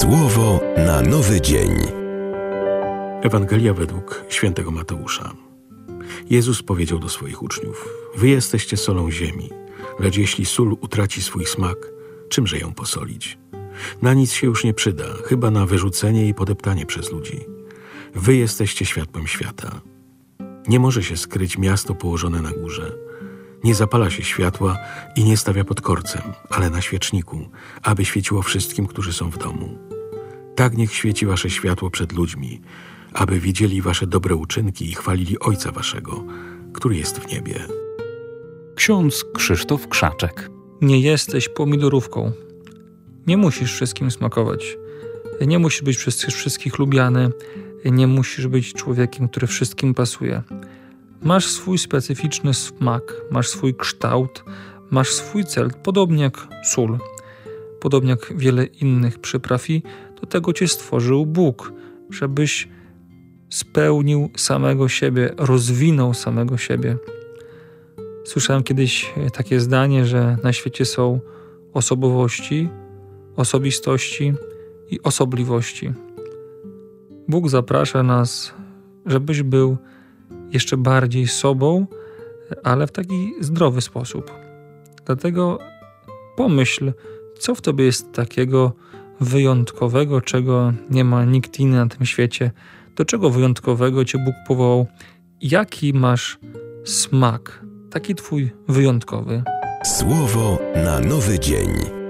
Słowo na nowy dzień. Ewangelia według świętego Mateusza. Jezus powiedział do swoich uczniów: Wy jesteście solą ziemi, lecz jeśli sól utraci swój smak, czymże ją posolić? Na nic się już nie przyda, chyba na wyrzucenie i podeptanie przez ludzi. Wy jesteście światłem świata. Nie może się skryć miasto położone na górze. Nie zapala się światła i nie stawia pod korcem, ale na świeczniku, aby świeciło wszystkim, którzy są w domu. Tak niech świeci wasze światło przed ludźmi, aby widzieli wasze dobre uczynki i chwalili Ojca waszego, który jest w niebie. Ksiądz Krzysztof Krzaczek. Nie jesteś pomidorówką. Nie musisz wszystkim smakować. Nie musisz być przez wszystkich lubiany. Nie musisz być człowiekiem, który wszystkim pasuje. Masz swój specyficzny smak, masz swój kształt, masz swój cel, podobnie jak sól, podobnie jak wiele innych przypraw, i do tego cię stworzył Bóg, żebyś spełnił samego siebie, rozwinął samego siebie. Słyszałem kiedyś takie zdanie, że na świecie są osobowości, osobistości i osobliwości. Bóg zaprasza nas, żebyś był jeszcze bardziej sobą, ale w taki zdrowy sposób. Dlatego pomyśl, co w tobie jest takiego wyjątkowego, czego nie ma nikt inny na tym świecie, do czego wyjątkowego cię Bóg powołał, jaki masz smak, taki twój wyjątkowy. Słowo na nowy dzień.